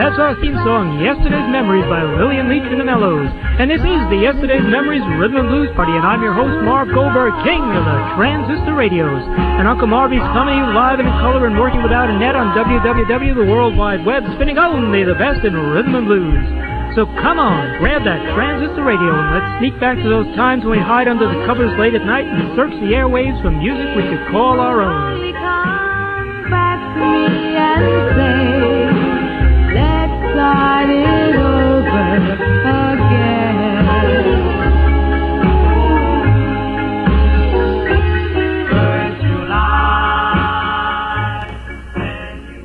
That's our theme song, Yesterday's Memories by Lillian Leach and the Mellows. And this is the Yesterday's Memories Rhythm and Blues Party, and I'm your host, Marv Goldberg, king of the transistor radios. And Uncle Marvy's coming to you live and in color and working without a net on WWW, the World Wide Web, spinning only the best in rhythm and blues. So come on, grab that transistor radio and let's sneak back to those times when we hide under the covers late at night and search the airwaves for music we could call our own. Come back to me and say, let's start it over again. First July, when you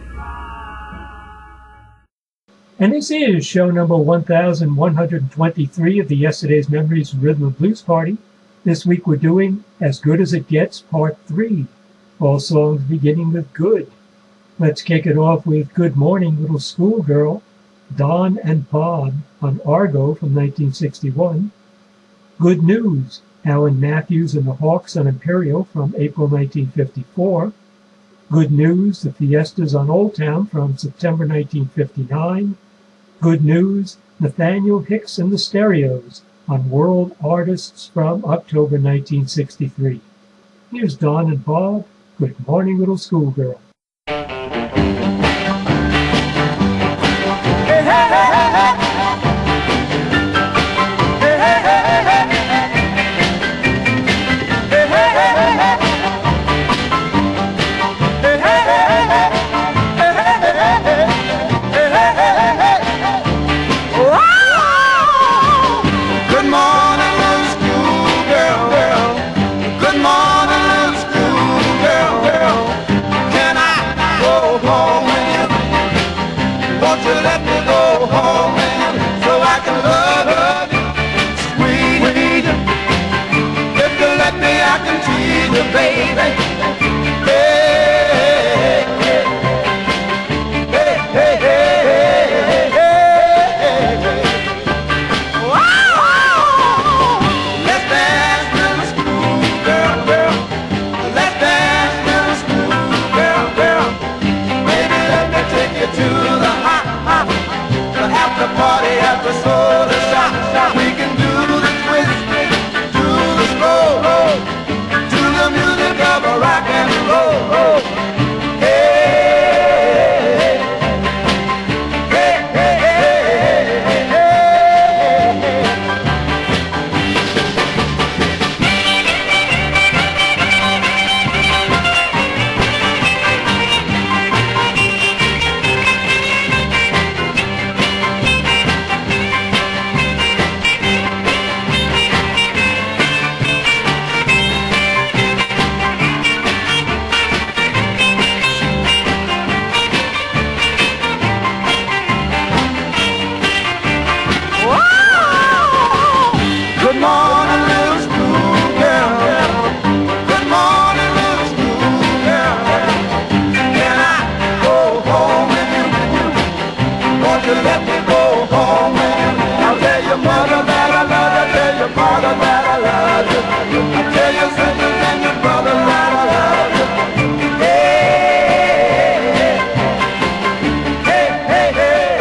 cry. And this is show number 1123 of the Yesterday's Memories Rhythm and Blues Party. This week we're doing As Good As It Gets, Part 3. All songs beginning with good. Let's kick it off with Good Morning Little Schoolgirl, Don and Bob on Argo from 1961. Good News, Alan Matthews and the Hawks on Imperial from April 1954. Good News, The Fiestas on Old Town from September 1959. Good News, Nathaniel Hicks and the Stereos on World Artists from October 1963. Here's Don and Bob, Good Morning Little Schoolgirl. Let me go home so I can love her sweet. If you let me, I can tease you, baby. Hey, hey, hey, hey, hey, hey, hey. Wow. Let's dance, little schoolgirl, girl. Let's dance, little schoolgirl, girl. Baby, let me take you to the after party at the soda shop. We can do the twist, do the stroll, to the music of a rock and roll. Hey, hey, hey, hey, hey, hey, let me go home and I'll tell your mother that I love you, tell your father that I love you, I'll tell your sisters and your brothers that I love you. Hey, hey, hey,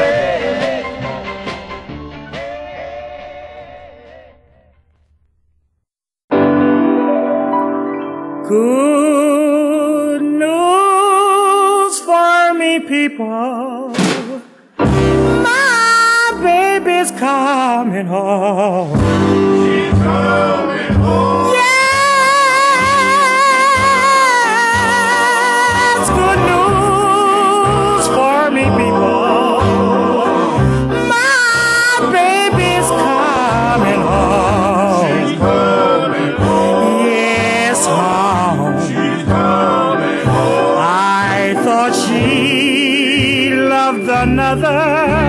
hey, hey. Good news for me, people. Baby's coming home. She's coming home. Yes, good news for me, people. My baby's coming home. She's coming home. Yes, home. She's coming home. I thought she loved another.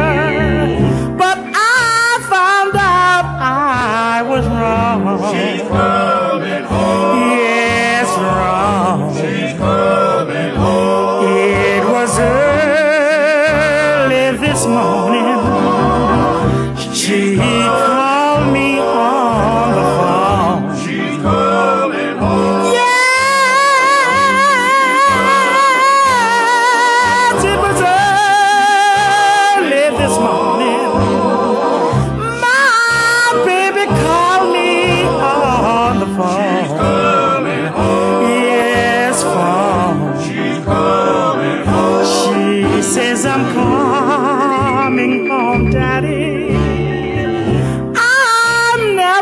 I was wrong. She's coming home. Yes, wrong. She's coming home. It was early this morning. She called me on the phone. She's coming home. Yes, it was early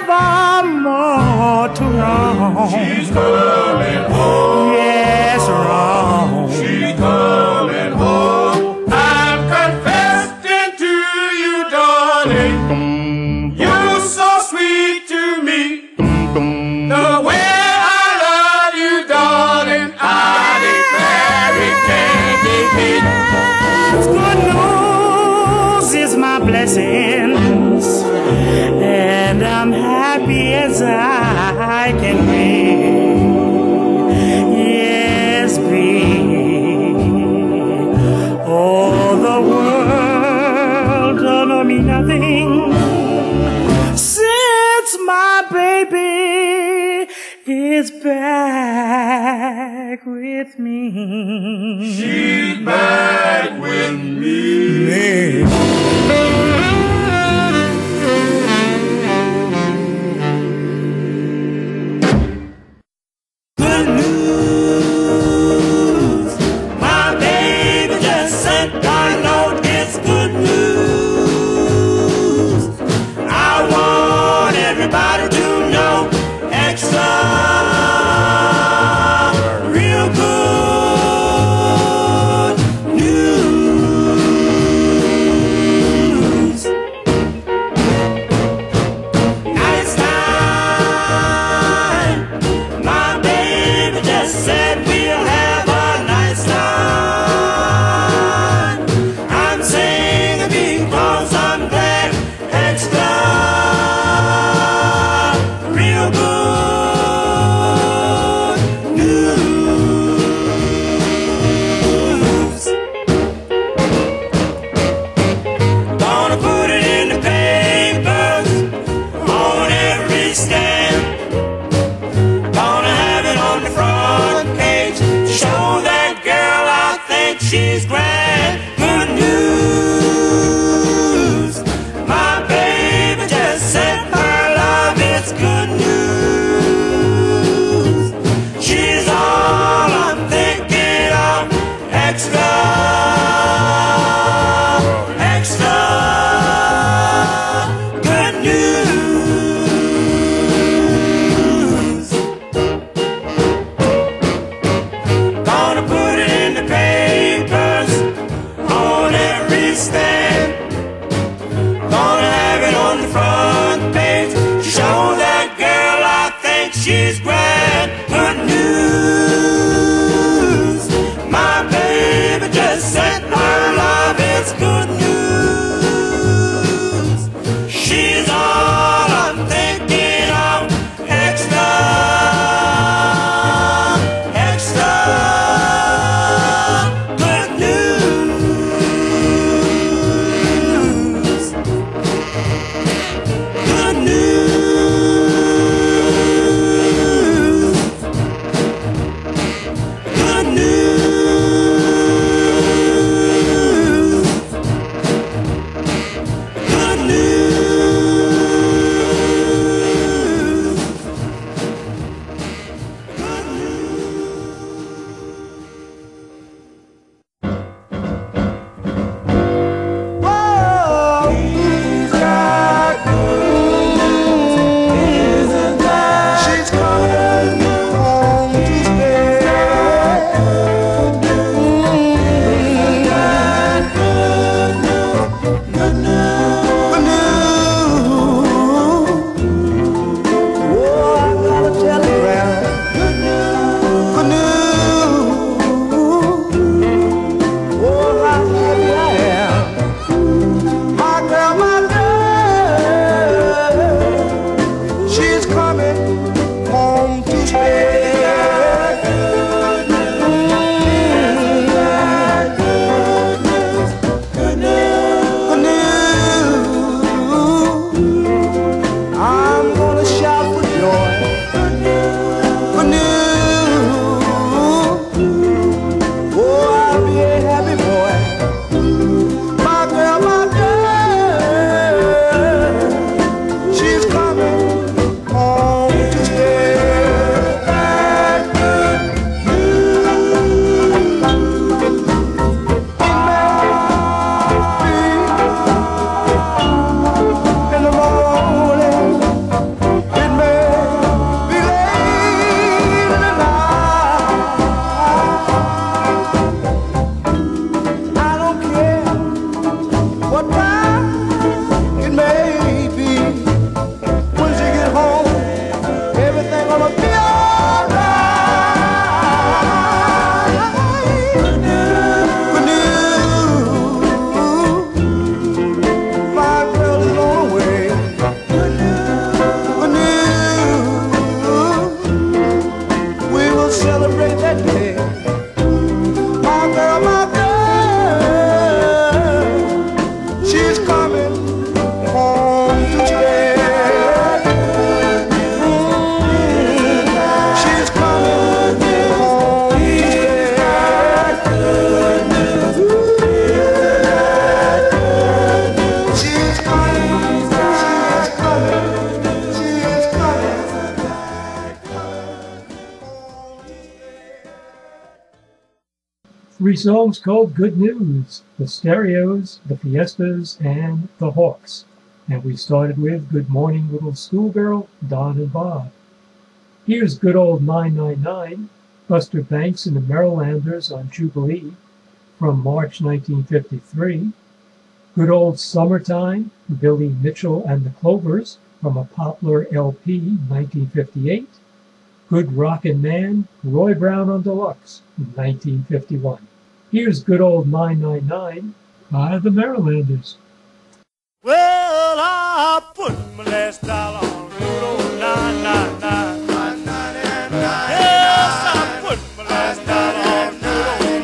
ever more to wrong. She's coming home. Yes, wrong. She's coming home. I'm confessing to you, darling. You're so sweet to me. The way I love you, darling, I declare it can't be beat. Good news is my blessings, and I'm happy as I can be. Yes, be. Oh, the world don't owe me nothing since my baby is back with me. She's back with me. Good news, my baby just sent a note. It's good news. I want everybody to know. Extra, real good news. Nice time. My baby just said we'll have a nice time. I'm singing because I'm glad. Extra, real good news. Gonna put it in the papers on every stand. Gonna have it on the front page. Show that girl I think she's grand. Good news. My baby just sent her love. It's good news. She's all I'm thinking of. Extra, extra, good news. 3 songs called Good News, the Stereos, the Fiestas, and the Hawks. And we started with Good Morning Little Schoolgirl, Don and Bob. Here's good old 999, Buster Banks and the Marylanders on Jubilee from March 1953. Good Old Summertime, Billy Mitchell and the Clovers from a Poplar LP, 1958. Good Rockin' Man, Roy Brown on Deluxe, 1951. Here's good old 999 by the Marylanders. Well, I put my last dollar on good old 999. Yes, I put my last dollar on good old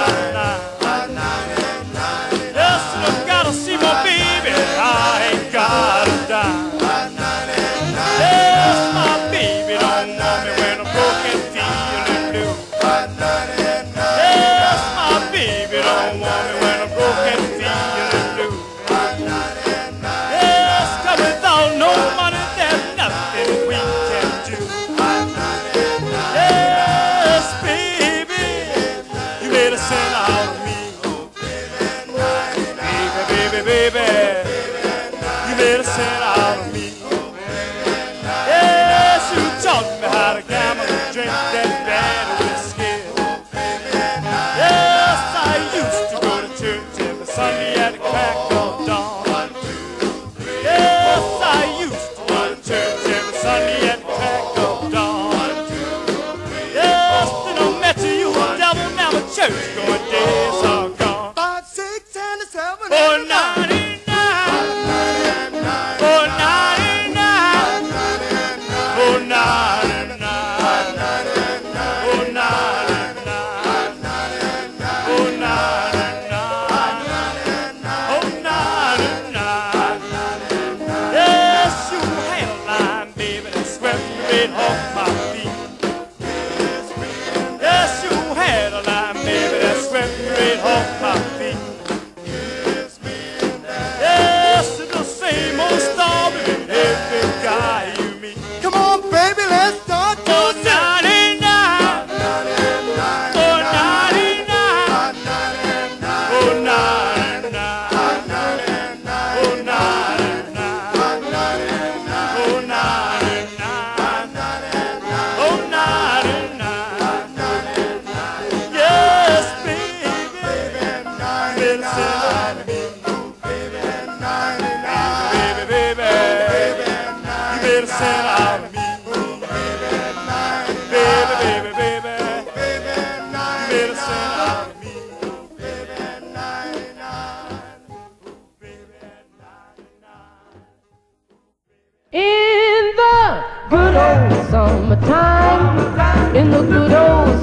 999. Yes, I gotta see my baby, I ain't got a dime. Yes, my baby don't want me when I'm broke and feeling blue. Yes, my baby don't want me when I'm broke and feeling blue. Yes, 'cause without no money there's nothing we can do. Yes, baby, you made a sin out of me. Baby, baby, you made a sin out of me. Yes, you taught me how to gamble and drink that bad whiskey. Yes, I used to go to church every Sunday at the crack of dawn. Yes, I used to go to church every Sunday at the crack of dawn. Yes, then I met you, devil, now my church going days are gone. 5, 6, and 7, 8, 9. Summertime, in the good old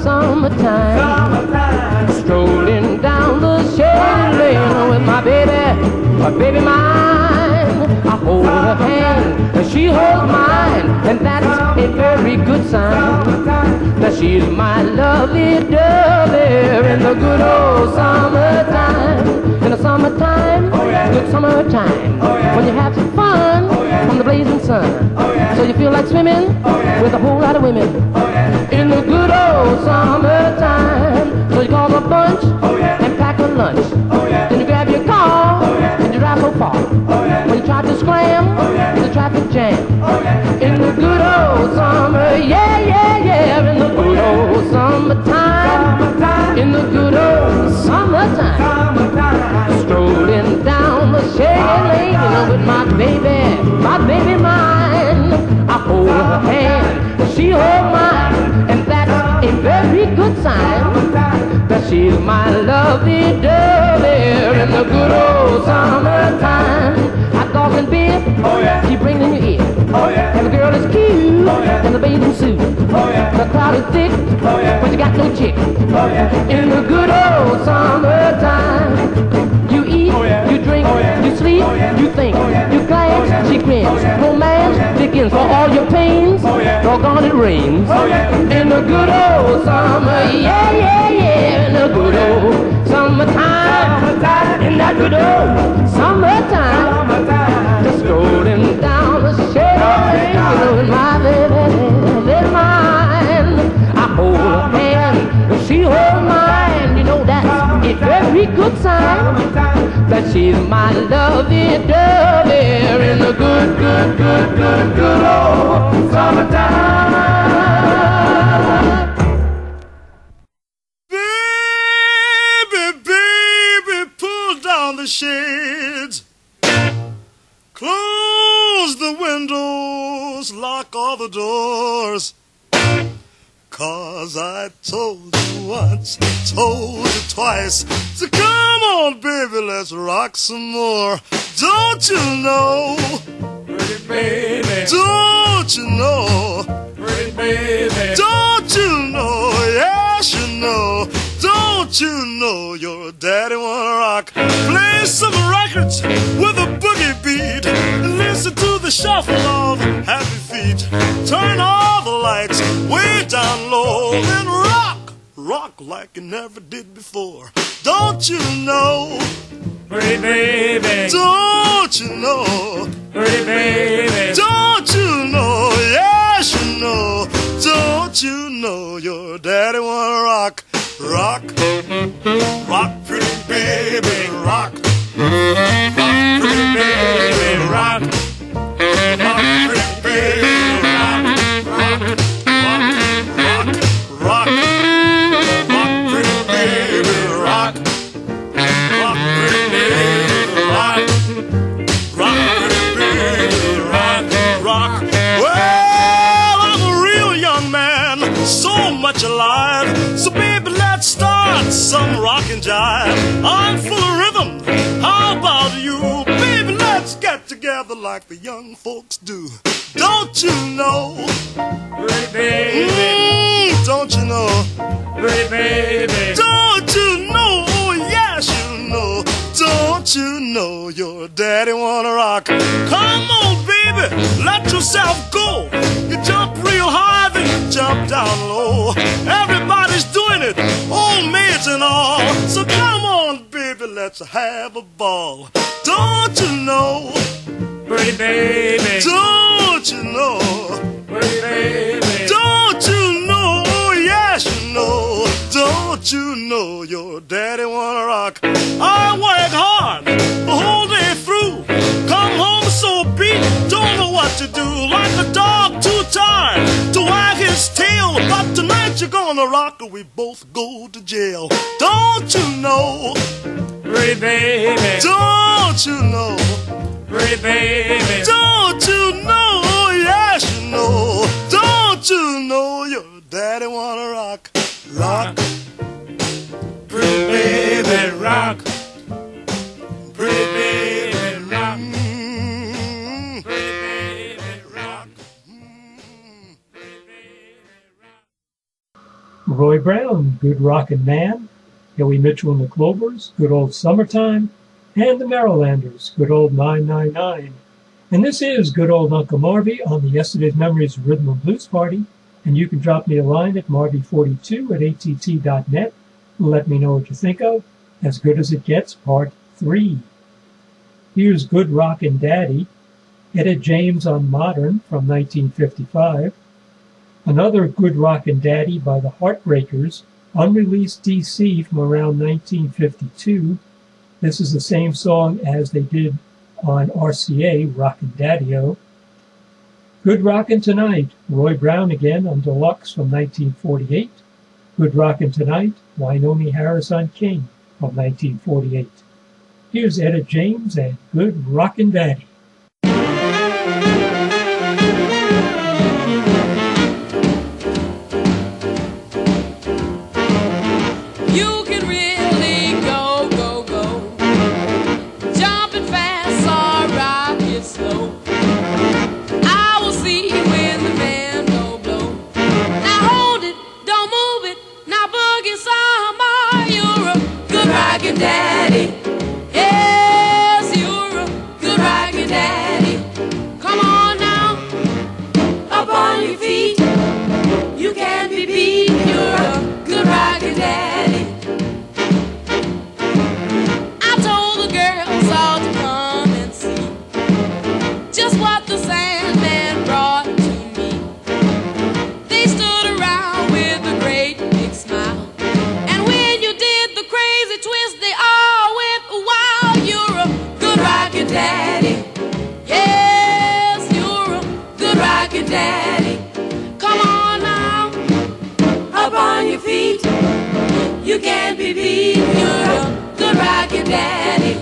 summertime, strolling down the shady lane with my baby mine. I hold her hand, and she holds mine, and that's a very good sign that she's my lovely dovey in the good old summertime. In the summertime, good summertime, when you have some fun from the blazing sun, so you feel like swimming with a whole lot of women in the good old summertime. So you call a bunch and pack a lunch, then you grab your car and you drive so far. When you try to scram in the traffic jam, in the good old summer, yeah, yeah, yeah, in the good old summertime, in the good old summertime, strolling down the shady lane with my baby mine. I hold her hand, she holds mine, and that's a very good sign that she's my lovely dovey in the good old summertime. Hot dogs and beer, she brings in your ear, and the girl is cute in the bathing suit. The crowd is thick, but you got no chick in the good old summertime. You eat, you drink, you sleep, you think, you glance, she grins. Romance begins for all your pains. Doggone it rains in the good old summer. Yeah, yeah, yeah, in the good old summertime. In that good old summertime, just strolling down the shade, with my baby mine. I hold her hand, she holds mine. You know that's summertime, that she's my lovey-dovey in the good, good, good, good, good old summertime. Baby, pull down the shades, close the windows, lock all the doors. 'Cause I told you once, told you twice, so come on, baby, let's rock some more. Don't you know, pretty baby, don't you know, pretty baby, don't you know, yes you know, don't you know your daddy wanna rock. Play some records with a boogie beat and listen to the shuffle of happy feet. Turn all the lights way down low and rock like you never did before. Don't you know, pretty baby, don't you know, pretty baby, don't you know, yes you know, don't you know your daddy wanna rock. Rock, rock, pretty baby, rock, rock, pretty baby, rock, rock, pretty baby, rock, rock, rock, rock, rock, rock, pretty baby, rock, rock, pretty baby, rock, rock, pretty baby, rock, rock. Well, I'm a real young man, so much alive, so baby, let's start some rockin' jive. I'm full of rhythm, how about you? Baby, let's get together like the young folks do. Don't you know, pretty baby, don't you know, pretty baby, don't you know, yes you know, don't you know your daddy wanna rock. Come on, baby, let yourself go. You jump real high, then you jump down low. Everybody's doing it, old maids and all. So come on, baby, let's have a ball. Don't you know, pretty baby, don't you know, pretty baby, don't you know, yes you know, don't you know your daddy wanna rock. I work hard the whole day through, come home so beat, don't know what to do, like a dog too tired to wag his tail. But tonight you're gonna rock or we both go to jail. Don't you know, pretty baby, don't you know, pretty baby, don't you know, yes you know, don't you know your daddy wanna rock. Rock, pretty baby, rock, pretty baby, rock, pretty baby, rock, pretty baby, rock. Roy Brown, Good Rockin' Man, Billy Mitchell and the Clovers, Good Old Summertime, and the Marylanders, Good Old 999. And this is Good Old Uncle Marvy on the Yesterday's Memories Rhythm and Blues Party. And you can drop me a line at marvy42@att.net. Let me know what you think of As Good as It Gets, Part 3. Here's Good Rockin' Daddy, Etta James on Modern from 1955. Another Good Rockin' Daddy by the Heartbreakers, unreleased DC from around 1952. This is the same song as they did on RCA, Rockin' Daddy-O. Good Rockin' Tonight, Roy Brown again on Deluxe from 1948. Good Rockin' Tonight, Wynonie Harris on King from 1948. Here's Etta James and Good Rockin' Daddy. You can really go, go, go, jumping fast or rocking slow. I will see when the band will blow. Now hold it, don't move it, now boogie some more. You're a good rockin' daddy. Yes, you're a good rockin' daddy. Come on now, up on your feet. You can't be beat. You're a good rockin' daddy. I told the girls all to come and see just what the Sandman brought to me. They stood around with a great big smile, and when you did the crazy twist, they all went You can't be beat. You're a good rockin' daddy.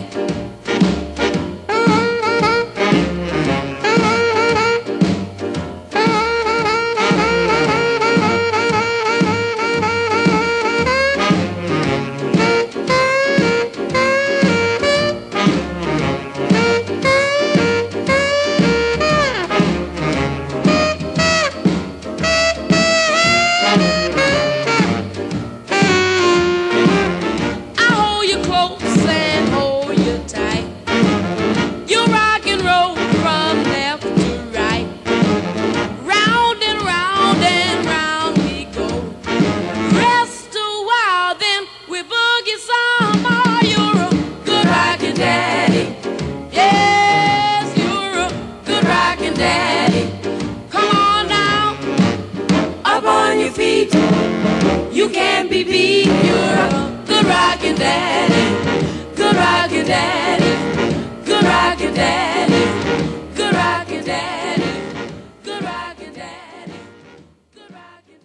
You can't be beat. You're a good rockin' daddy. Good rockin' daddy. Good rockin' daddy. Good rockin' daddy. Good rockin' daddy. Good rockin'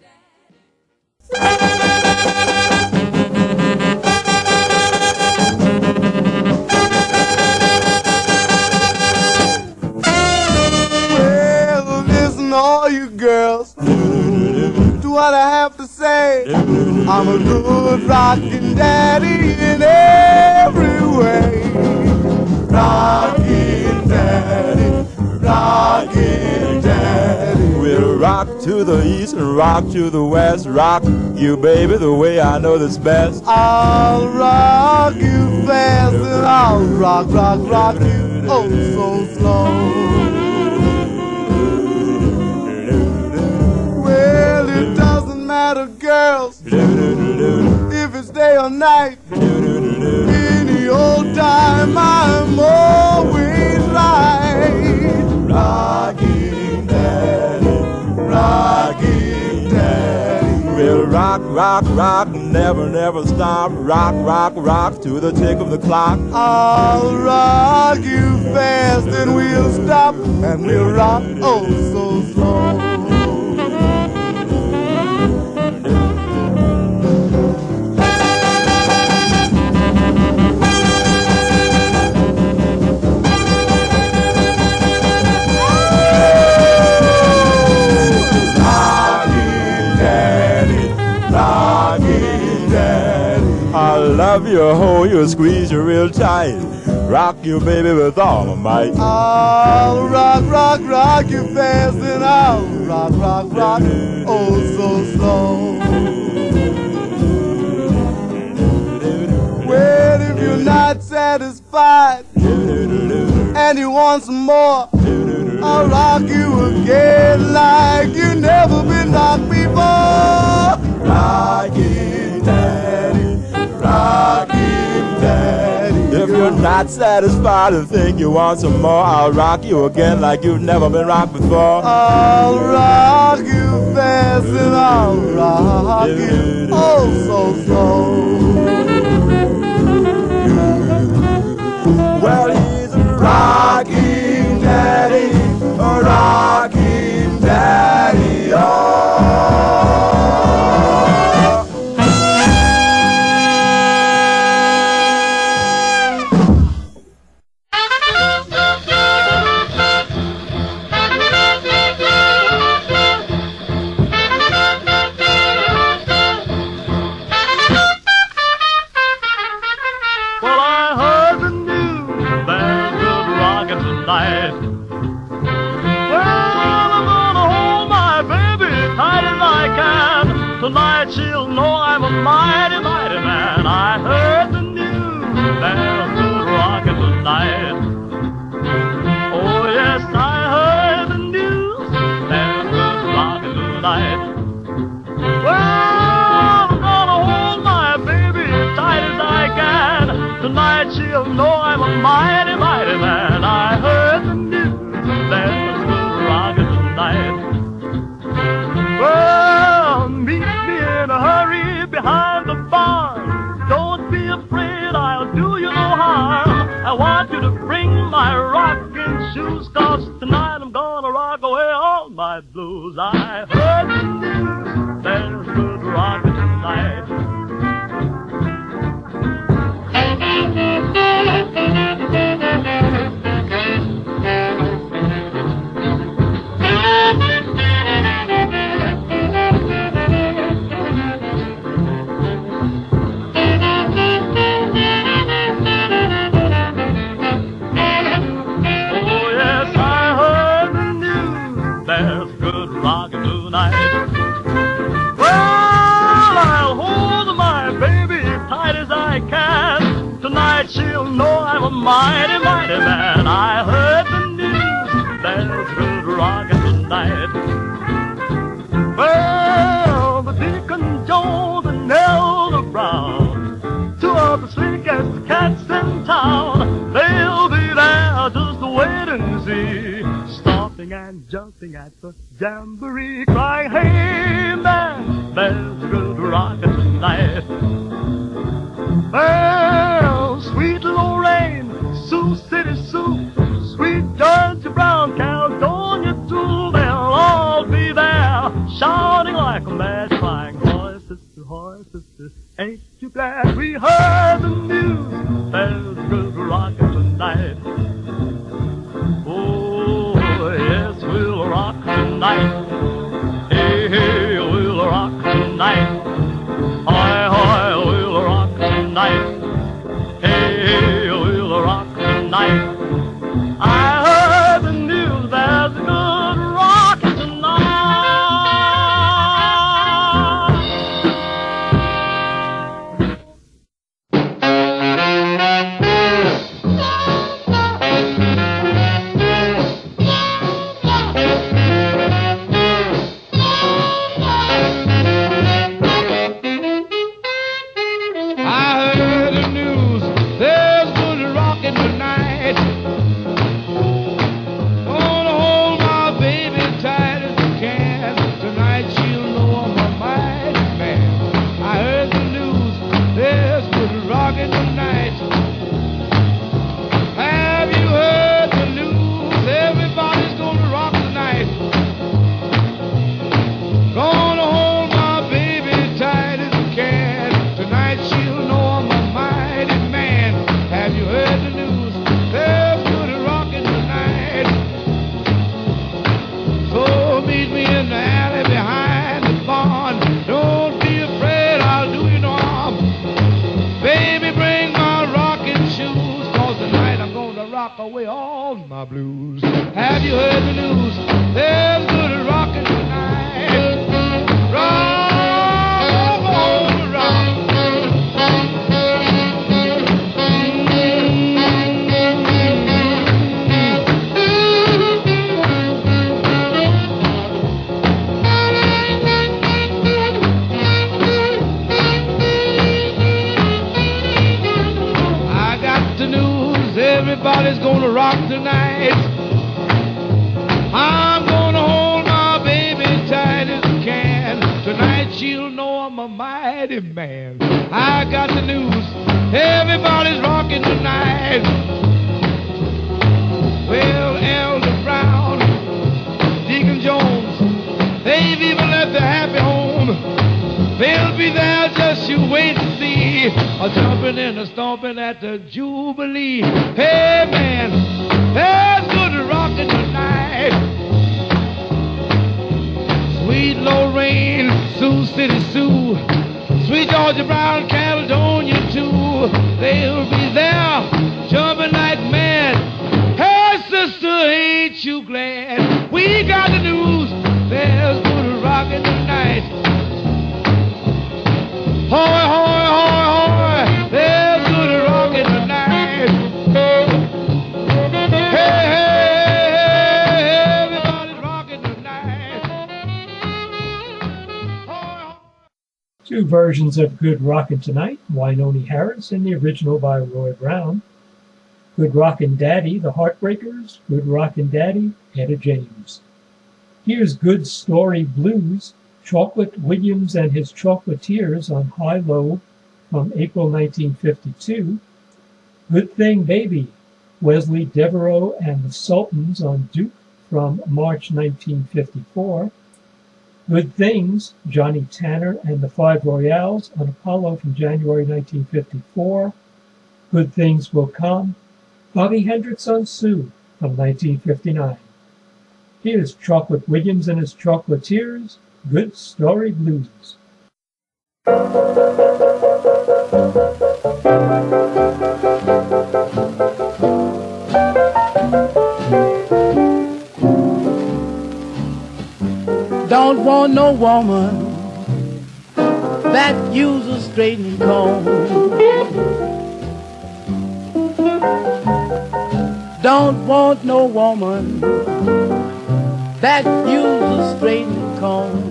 Well, listen, all you girls, to what I have to say. I'm a good rockin' daddy in every way. Rockin' daddy, rockin' daddy. We'll rock to the east and rock to the west. Rock you, baby, the way I know that's best. I'll rock you fast and I'll rock you oh so slow. Well, it doesn't matter, girls, if it's day or night. Any old time, I'm always right. Rockin' daddy, rockin' daddy. We'll rock, rock, rock, never, never stop. Rock, rock, rock to the tick of the clock. I'll rock you fast and we'll stop and we'll rock oh so slow. I love you, hold you, squeeze you real tight. Rock you, baby, with all my might. I'll rock you fast and I'll rock oh so slow. Well, if you're not satisfied and you want some more, I'll rock you again like you never been rocked before. Rockin' daddy, rockin' daddy. If you're not satisfied and think you want some more, I'll rock you again like you've never been rocked before. I'll rock you fast and I'll rock you oh so slow. Well, he's a rockin' daddy, a rockin' daddy, oh. Tonight she'll know I'm a mighty, mighty man. I heard the news, there's good rockin' tonight. Oh yes, I heard the news, there's good rockin' tonight. Well, I'm gonna hold my baby tight as I can. Tonight she'll know I'm a mighty, mighty man. I heard the news, there's good rockin' tonight. Well, meet me in a hurry behind the barn. Don't be afraid, I'll do you no harm. I want you to bring my rocking shoes, 'cause tonight I'm gonna rock away all my blues. I heard the news, there's good rocking tonight. rockin' tonight. Well, I'll hold my baby tight as I can. Tonight she'll know I'm a mighty, mighty man. I heard the news, there's good rockin' tonight. Well, the Deacon Jones and Elder Brown, two of the slickest cats in town, they'll be there just to wait and see, stomping and jumping at the jamboree, crying, hey man, there's good rockin' tonight. Well, sweet Lorraine, Sioux City Sue, sweet Georgia Brown, Caledonia too, they'll all be there, shouting like a mad, crying, hoy sister, ain't you glad we heard the news? There's good rockin' tonight. Oh, yes, we'll rock tonight. Hey, hey, we'll rock tonight. Hoy, hoy, we'll rock tonight. Hey, hey, we'll rock tonight. I heard the news, there's good rockin' tonight. Away all my blues. Have you heard the news? There's good rockin' tonight. Rock, oh, rock. I got the news. Everybody's gonna rock tonight. I'm gonna hold my baby tight as I can. Tonight she'll know I'm a mighty man. I got the news. Everybody's rocking tonight. Well, Elder Brown, Deacon Jones, they've even left their happy home. They'll be there, just you wait and see. A jumping and a stomping at the Jubilee. Hey man, there's good rockin' tonight. Sweet Lorraine, Sioux City Sue, sweet Georgia Brown, Caledonia too. They'll be there, jumping like mad. Hey sister, ain't you glad? We got the news, there's good rockin' tonight. Hoy, hoy, hoy, hoy, there's good rockin' tonight. Hey, hey, hey, everybody's rockin' tonight. Hoy, hoy. Two versions of Good Rockin' Tonight, Wynonie Harris and the original by Roy Brown. Good Rockin' Daddy, The Heartbreakers, Good Rockin' Daddy, Etta James. Here's Good Story Blues, Chocolate Williams and His Chocolatiers on High-Low from April 1952. Good Thing Baby, Wesley Devereaux and the Sultans on Duke from March 1954. Good Things, Johnny Tanner and the Five Royales on Apollo from January 1954. Good Things Will Come, Bobby Hendricks on Sue from 1959. Here's Chocolate Williams and His Chocolatiers, Good Story Blues. Don't want no woman that uses straightening comb. Don't want no woman that uses straightening comb.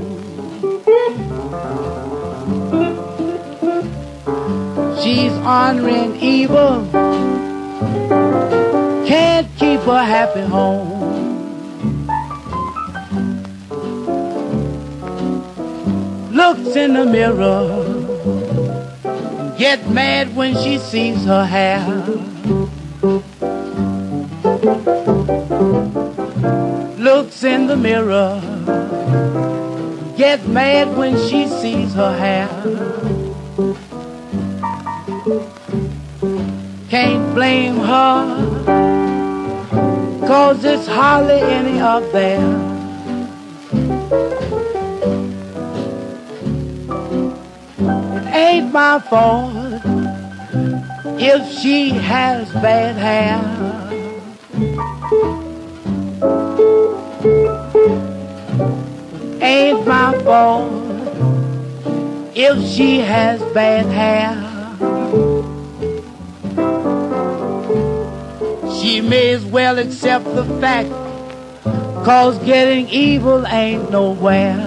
She's honoring evil, can't keep a happy home. Looks in the mirror, get mad when she sees her hair. Looks in the mirror, get mad when she sees her hair. Can't blame her, 'cause it's hardly any up there. It ain't my fault if she has bad hair. Ain't my fault if she has bad hair. She may as well accept the fact, 'cause getting evil ain't nowhere.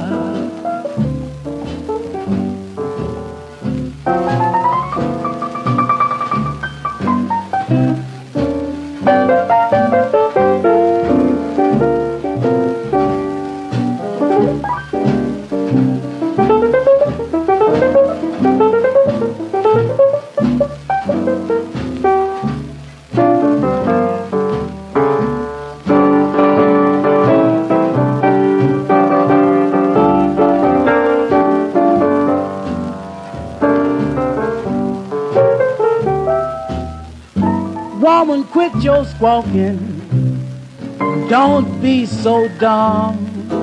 Woman, quit your squawking, don't be so dumb.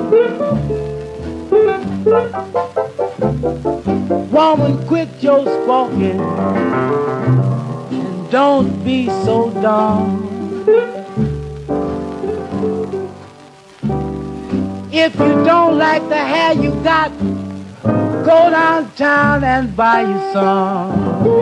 Woman, quit your squawking, and don't be so dumb. If you don't like the hair you got, go downtown and buy you some.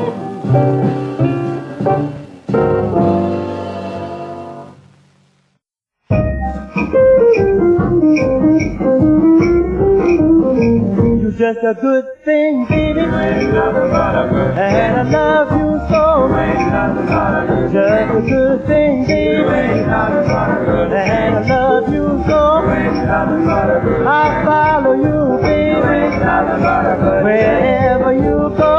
You're just a good thing, baby, and I love you so. Just a good thing, baby, and I love you so. I follow you, baby, wherever you go.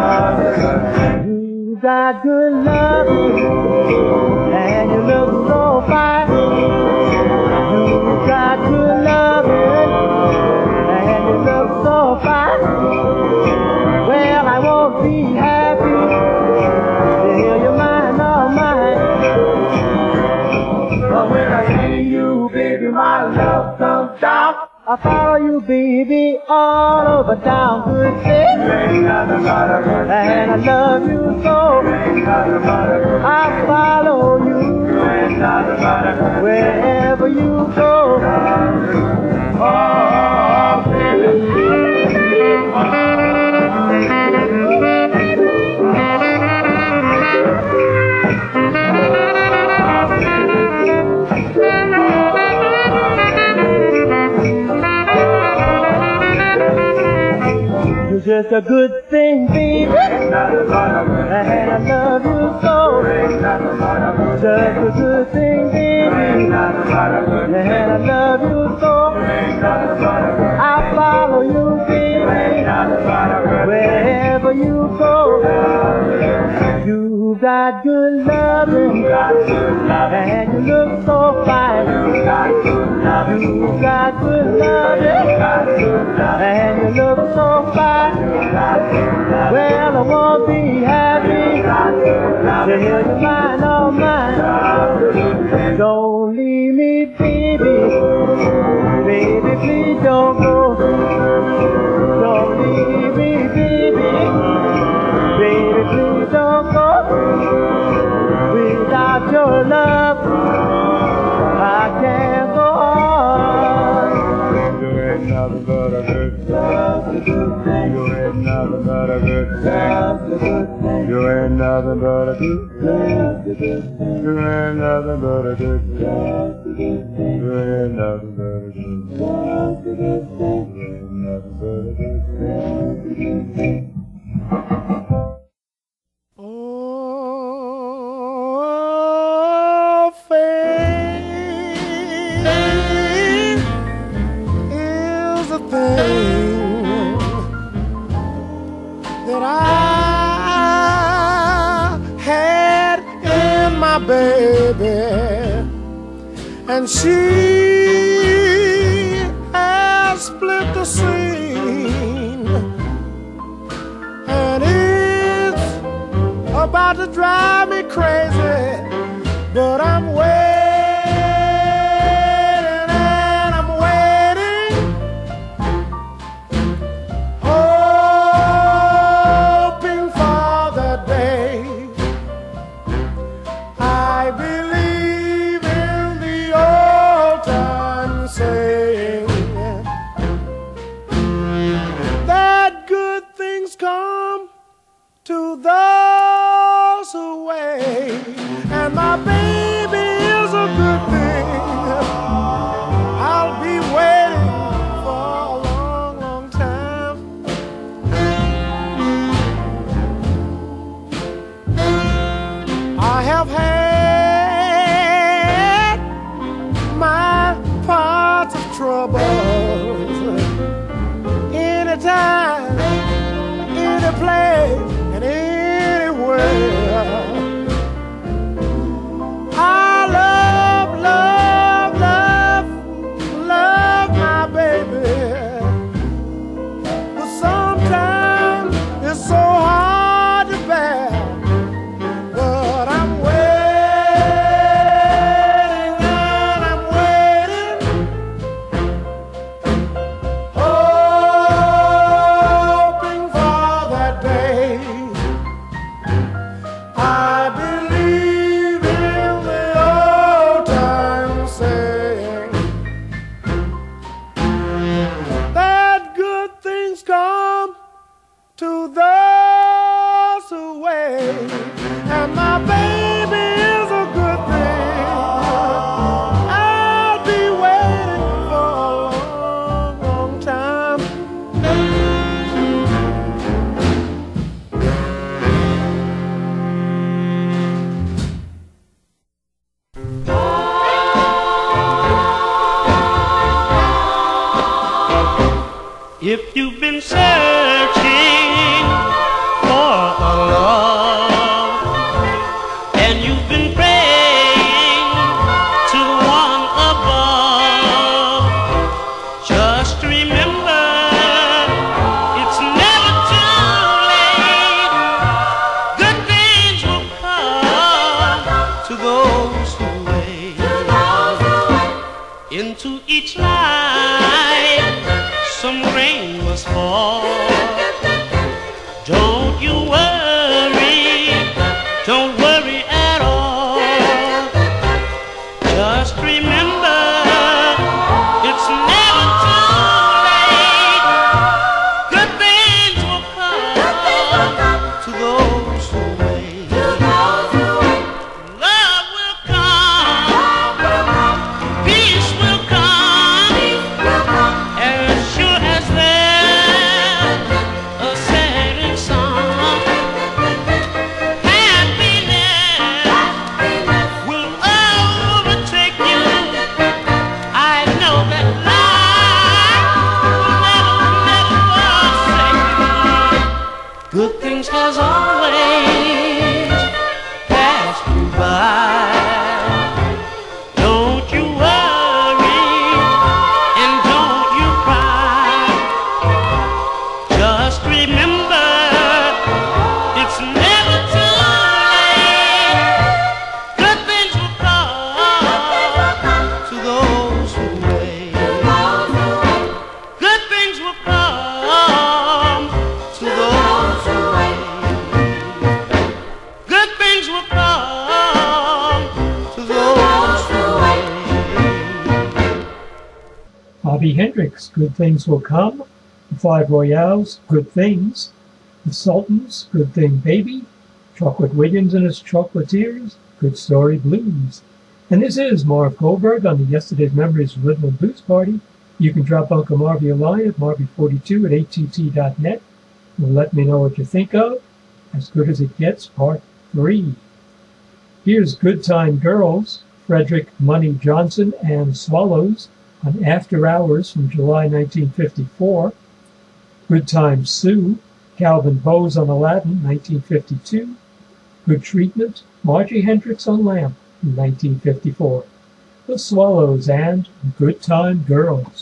You got good love, and you look so fine. You got good love, and you look so fine. Well, I won't be happy till you're mine, all mine. But when I see you, baby, my love comes down. I follow you, baby, all over town. Good thing, and I love you so. I follow you wherever you go. Oh, baby. You're just a good thing, baby, and I love you so. Just a good thing, baby, and I love you so. I follow you, baby, wherever you go. You got good loving, and you look so fine. You got good loving, and you look so fine. Well, I won't be happy till you're mine, all mine. Don't leave me, baby, baby, please don't go. Don't leave me, baby, baby, please don't go. Without your love, I can't go on. nothing but a good thing. You ain't nothing but a good thing. You ain't nothing but a good thing. You ain't nothing but a good thing. You ain't nothing but a good thing. You ain't nothing but a good thing. Oh, faith is a thing that I had in my baby, and she has split the scene, and it's about to drive me crazy, but I'm waiting and I'm waiting, hoping for that day. I believe in the old time saying that good things come to those who wait, and my baby is a good thing. I'll be waiting for a long, long time. I have had my parts of troubles, anytime, any place, and anywhere. I love, love, love, love my baby, but sometimes it's so hard to bear. But I'm waiting and I'm waiting, hoping for that day. I believe in the old time saying that good things come to those who wait, and my baby is a good thing. I'll be waiting for a long, long time. If you've been searching for a love, and you've been praying to one above, just remember it's never too late. Good things will come to those who wait. Into each life some rain must fall. Don't you worry, don't worry at all. Just remember, it's never too late. Good things will come to those who wait. Love will come, peace will come, as sure as there's a setting sun. Happiness will overtake you. I know that life will never, never forsake you. Good things has always passed you by. Don't you worry and don't you cry. Just remember, it's never too late. Good things will come to those who wait. Good things will come to those who wait. Bobby Hendricks, Good Things Will Come. The Five Royales, Good Things. The Sultans, Good Thing Baby. Chocolate Williams and his Chocolatiers, Good Story Blues. And this is Marv Goldberg on the Yesterday's Memories Rhythm and Blues Party. You can drop Uncle Marvy a line at marvy42 at att.net and let me know what you think of As Good As It Gets, Part 3. Here's Good Time Girls, Frederick Money Johnson and Swallows on After Hours from July 1954. Good Time Sue, Calvin Bowes on Aladdin, 1952. Good Treatment, Margie Hendricks on Lamp, in 1954. The Swallows and Good Time Girls.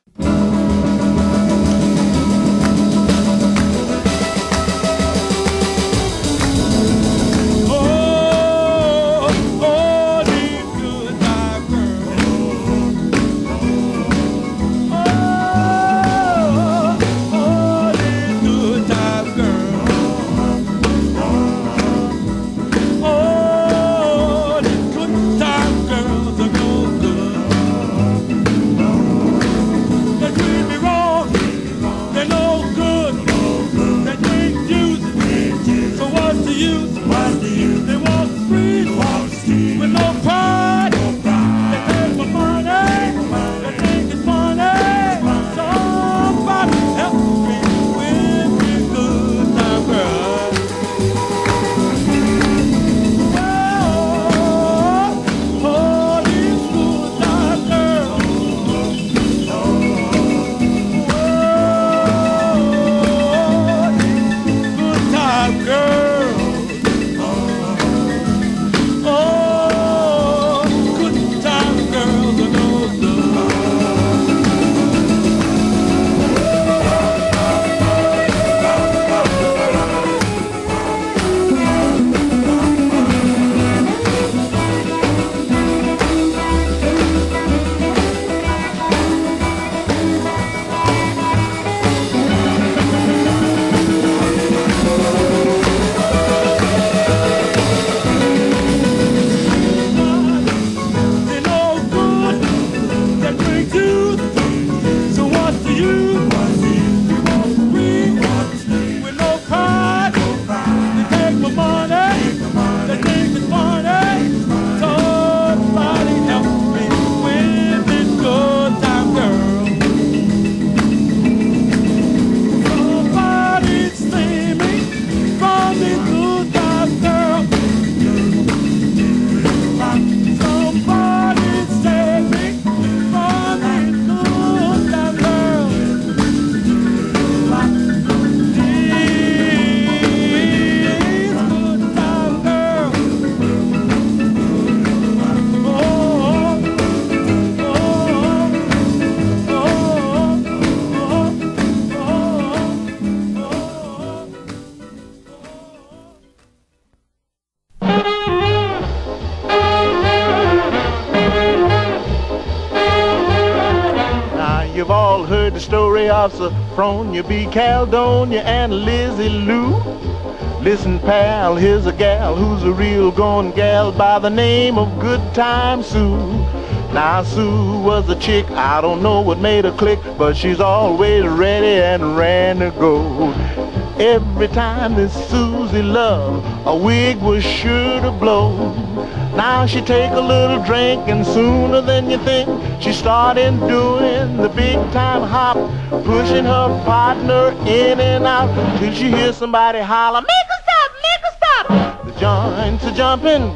Sophronia B. Caledonia and Lizzie Lou. Listen, pal, here's a gal who's a real gone gal by the name of Good Time Sue. Now Sue was a chick, I don't know what made her click, but she's always ready and ran to go. Every time this Susie loved, a wig was sure to blow. Now she take a little drink and sooner than you think she started doing the big time hop, pushing her partner in and out till she hears somebody holler, make her stop, make her stop. The joints are jumping,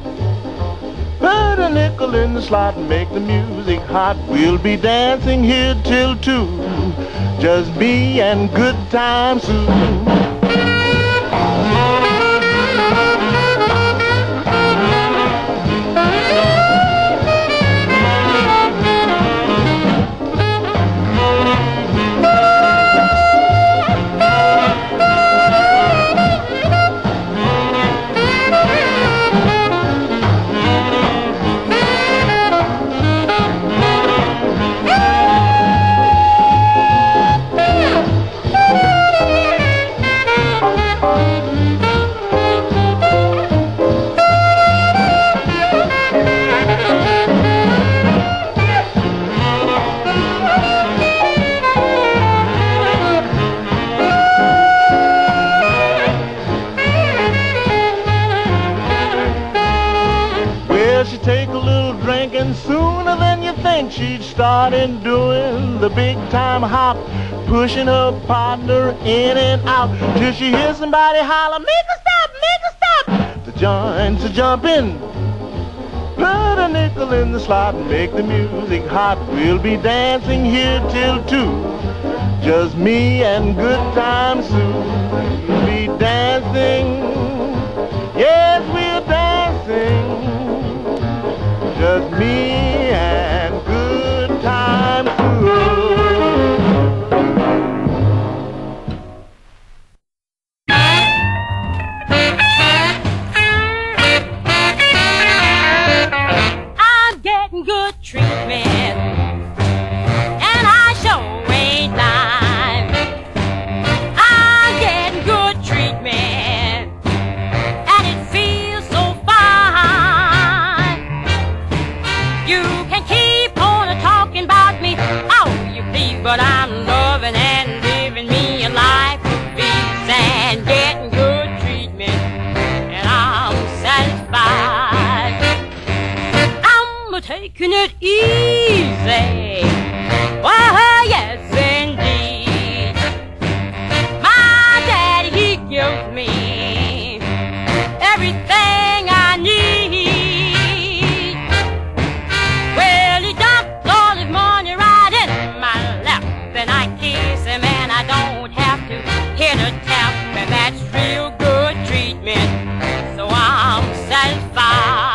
put a nickel in the slot and make the music hot. We'll be dancing here till 2, just me and Good Time Sue. and she'd start in doing the big time hop, pushing her partner in and out till she hears somebody holler, make a stop, make a stop. The joints are jumping, put a nickel in the slot and make the music hot. We'll be dancing here till 2, just me and good time Sue. We'll be dancing, yes, we're dancing, just me and good time Sue. I'm getting good treatment, and I sure ain't lying. I'm getting good treatment, and it feels so fine. You can keep on talking about me all you please, but I'm loving and living me a life of peace and getting good treatment, and I'm satisfied. I'm taking it easy. Why, yes, indeed. My daddy, he gives me everything I need. Well, he dumps all his money right in my lap. Then I kiss him and I don't have to hit a tap. And that's real good treatment, so I'm satisfied.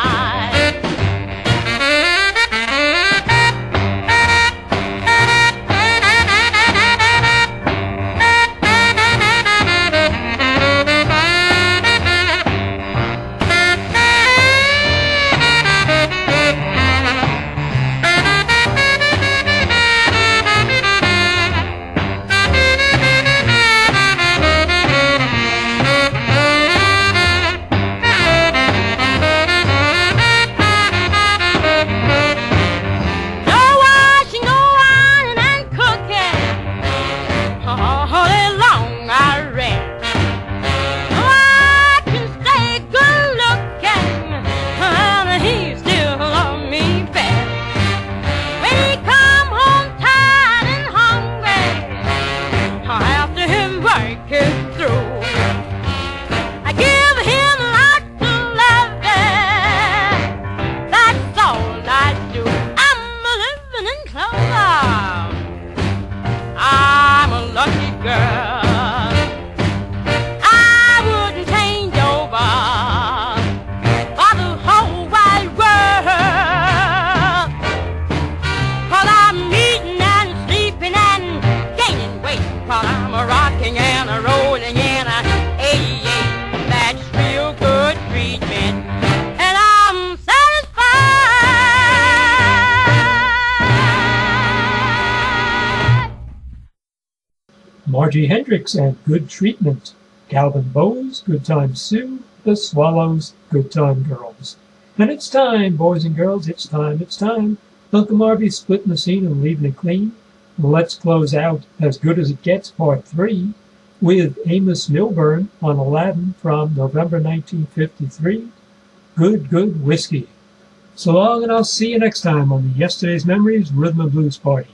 Margie Hendricks and Good Treatment, Calvin Bowes, Good Time Sue, The Swallows, Good Time Girls. And it's time, boys and girls, it's time. Uncle Marvy's splitting the scene and leaving it clean. Let's close out As Good As It Gets, Part 3, with Amos Milburn on Aladdin from November 1953, Good, Good Whiskey. So long, and I'll see you next time on the Yesterday's Memories Rhythm and Blues Party.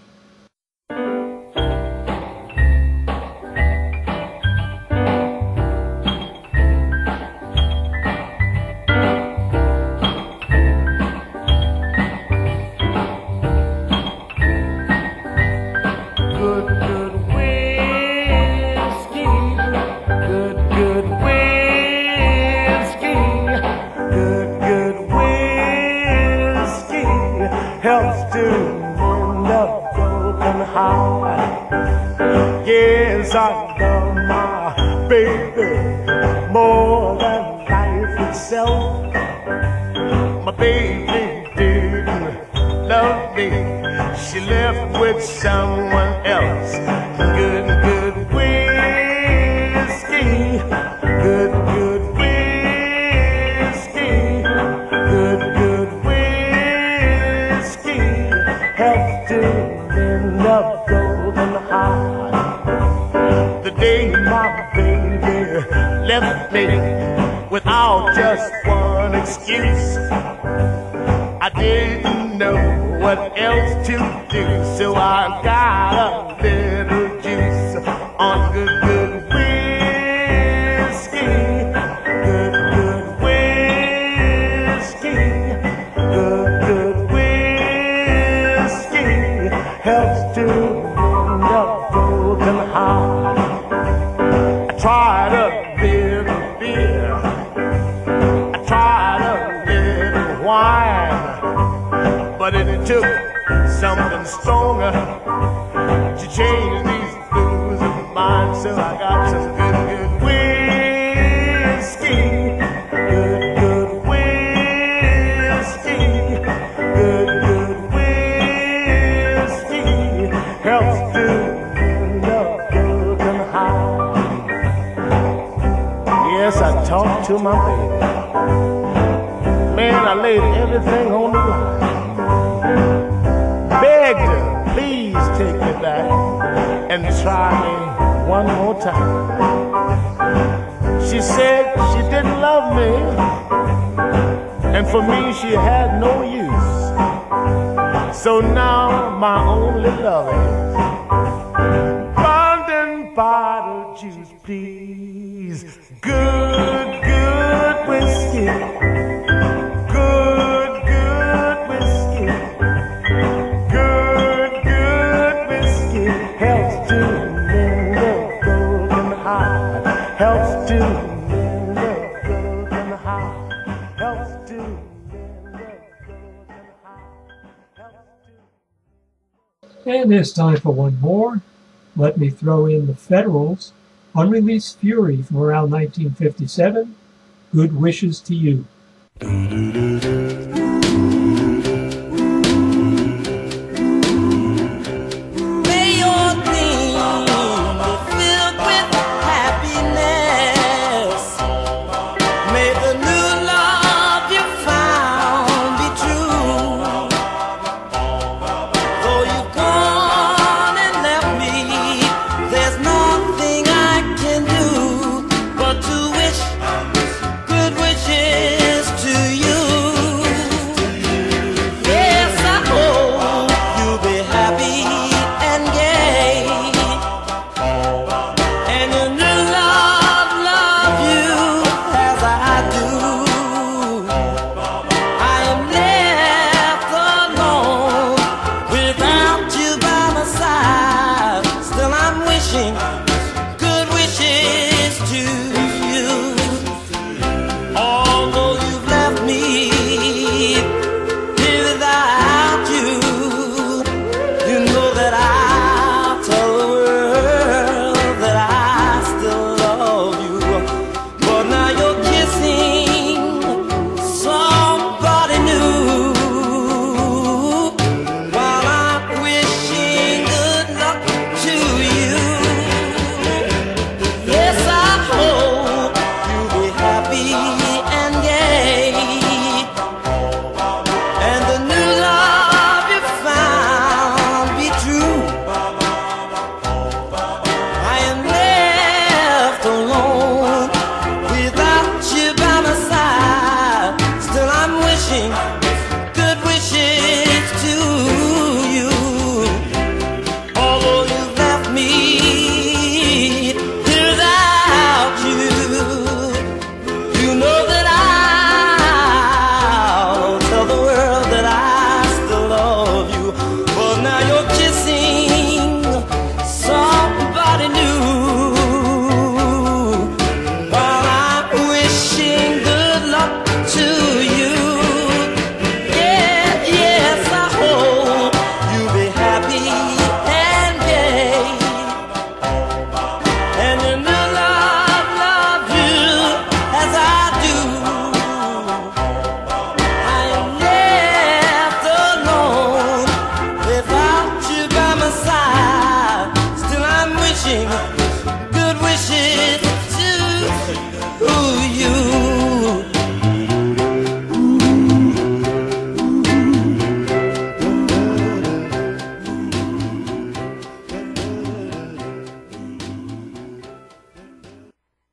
Yes, I love my baby more than life itself. My baby didn't love me, she left with someone else. Good, good whiskey, good, good whiskey, good, good whiskey helps to mend up broken heart. The day my baby left me without just one excuse, I didn't know what else to do. So I got a little juice on good, good whiskey. Good, good whiskey. Good, good whiskey helps to mend a broken heart. I tried a little beer. I tried a little wine. But it took something stronger to change these blues of mine. So I got some good, good whiskey. Good, good whiskey. Good, good whiskey helps to mend a broken heart. Yes, I talked to my baby. Man, I laid everything on the line. Begged her, please take me back and try me one more time. She said she didn't love me, and for me she had no use. So now my only love is London bottle juice, please. Good, good whiskey. And there's time for one more. Let me throw in the Federals' Unreleased Fury from around 1957. Good wishes to you. Still I'm wishing